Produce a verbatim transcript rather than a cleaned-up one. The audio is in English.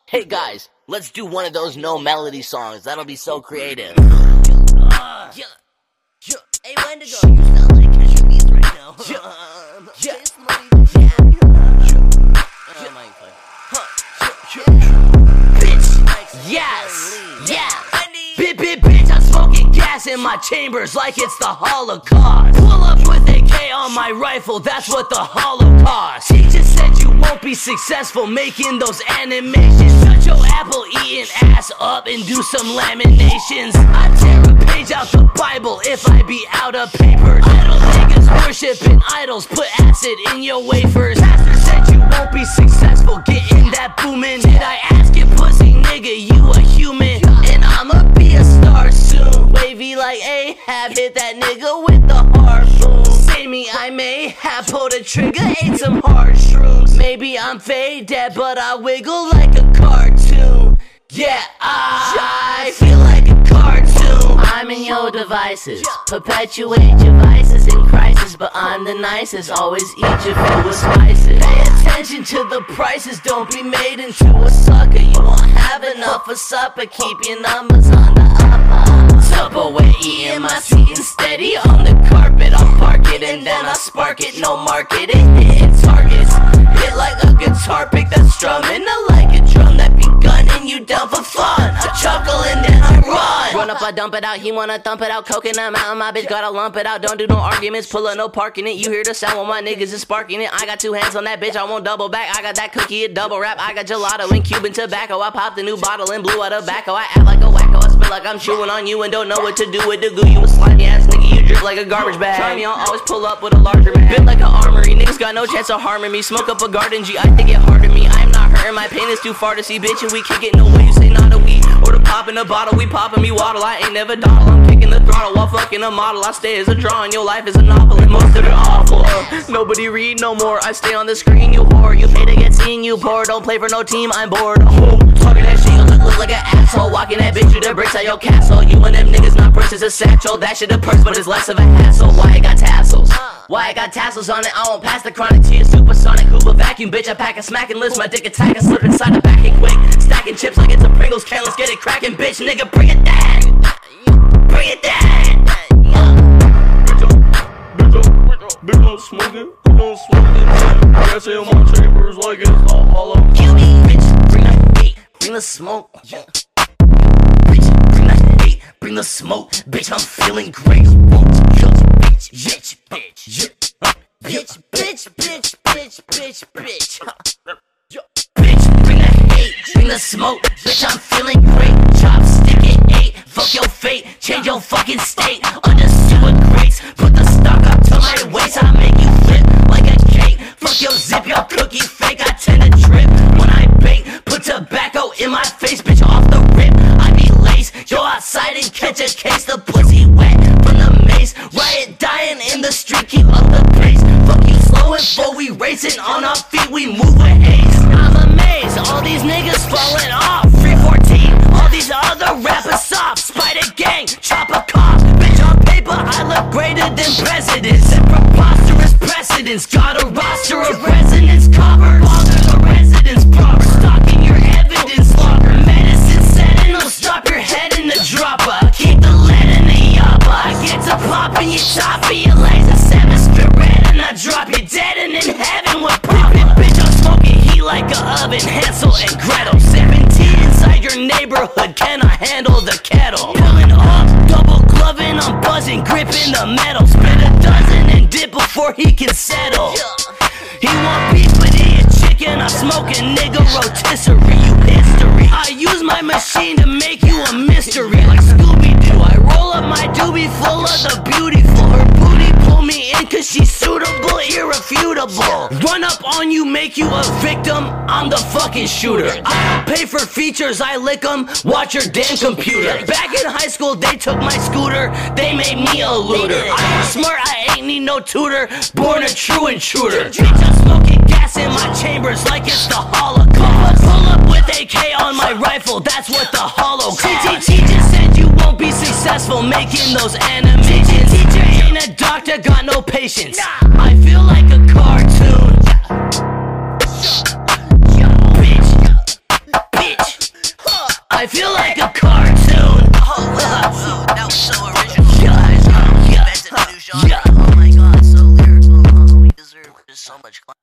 Hey guys, let's do one of those no melody songs. That'll be so creative. Uh, yeah, yeah. Hey Wendigo, you sound like Kesha Beats right now. Yeah, yeah, yeah. Yes, yeah. Bit, bit, bitch, I'm smoking gas in my chambers like it's the Holocaust. Pull up with A K on my rifle, that's what the Holocaust. He just said you won't be successful making those animations. Shut your apple eating ass up and do some laminations. I tear a page out the Bible if I be out of paper. Idle niggas worshiping idols, put acid in your wafers. Pastor said you won't be successful getting that booming. Did I ask you, pussy nigga, you a human? And I'ma be a star soon. Wavy like Ahab, hit that nigga with the harpoon. Say me, I may have pulled a trigger, ate some hard shrooms. Maybe I'm fade dead, but I wiggle like a cartoon. Yeah, I feel like a cartoon. I'm in your devices, perpetuate your vices in crisis, but I'm the nicest, always eat your food with spices. Pay attention to the prices, don't be made into a sucker. You won't have enough for supper, keep your numbers on the upper. Tupperware eating my seat steady on the carpet. I'll park it and then I spark it, no marketing, hitting targets. Hit like a guitar pick that's strumming, I like a drum that be gunning you down for fun. I chuckle and then I run. Run up, I dump it out, he wanna thump it out. Coconut mountain, my bitch gotta lump it out. Don't do no arguments, pull up, no parking it. You hear the sound when my niggas is sparking it. I got two hands on that bitch, I won't double back. I got that cookie, a double wrap. I got gelato and Cuban tobacco. I popped a new bottle and blew out a tobacco. I act like a wacko, I spit like I'm chewing on you and don't know what to do with the goo. You a slimy ass nigga, you drip like a garbage bag. Try me on, always pull up with a larger man. Bit like an armory, niggas got no chance of harming me. Smoke up a garden G, I think it hard to me. I'm not hurting, my pain is too far to see. Bitch, and we kick it, no way you say not a weed. Or to pop in a bottle, we poppin' me waddle. I ain't never Donald, I'm kicking the throttle while fucking a model. I stay as a drawing, your life is a novel and most of it awful. uh, Nobody read no more, I stay on the screen, you whore. You pay to get seen, you poor. Don't play for no team, I'm bored. Oh, talking that shit, you look, look like an asshole. Walking that bitch through the bricks at your castle. You and them niggas not purse, it's a satchel. That shit a purse, but it's less of a hassle. Why I got tassels? Why I got tassels on it? I won't pass the chronic to your supersonic Hoover vacuum, bitch. I pack a smack and list my dick attack and slip inside the backing quick. Stacking chips like it's a Pringles can. Let's get it cracking, bitch. Nigga, bring it down. Bring it down. Bitch, I'm, bitch, I'm, bitch, I'm smoking. Bitch, I'm smoking. Gas in my chambers like it's all hollow. Kill me, bitch. Bring the heat. Bring the smoke. Bitch, bring the heat. Bring the smoke. Bitch, I'm feeling great. Bitch, bitch, bitch, bitch, bitch, bitch, bitch, bitch, bitch. Bitch, bring the hate, bring the smoke. Bitch, I'm feeling great. Chopstick it eight. Fuck your fate, change your fucking state. Under sewer grates, put the stock up to my waist. I make you flip like a cake. Fuck your zip, your cookie fake. I tend to trip when I bake. Put tobacco in my face, bitch, off the rip. I be laced. Yo, outside and catch a case. The pussy wet from the mace. Riot dying in the street, keep up the pace. Fuck you slow and full, we racing on our feet, we move with haste. I'm amazed, all these niggas falling off. three fourteen, all these other rappers soft. Spider gang, chopper cops. Bitch, on paper, I look greater than presidents. And preposterous precedents. Got a roster of residents covered. Bother the residents proper. Stalking your evidence locker. Medicine setting, will stop your head in the dropper. Keep the lead in the yapper. I get to popping your chopper, your legs and seven spit red, and I drop you dead and in heaven with Papa. Bitch, I'm smoking heat like a oven, Hansel and Gretel. Sipping tea inside your neighborhood, can I handle the kettle? Pulling up, double gloving, I'm buzzing, gripping the metal. Spit a dozen and dip before he can settle. He want beef, but he a chicken. I smoke a nigga rotisserie, you history. I use my machine to make you a mystery, like Scooby-Doo. I roll up my doobie full of the beautiful. Her booty pull me in cause she's suitable, irrefutable. Run up on you, make you a victim, I'm the fucking shooter. I don't pay for features, I lick them, watch your damn computer. Back in high school, they took my scooter, they made me a looter. I'm smart, I ain't need no tutor, born a true intruder. Bitch, I'm smoking gas in my chambers like it's the Holocaust. Pull up with A K on my rifle, that's what the Holocaust. T T just said you won't be successful making those animations. Teacher ain't a doctor, got no patience. I feel like a cartoon. Bitch, bitch, I feel like a cartoon. Oh wow, wow, that was so original. Yeah, Guys, yeah, invented a new genre. yeah. Oh my god, so lyrical. Oh, we deserve just so much clap.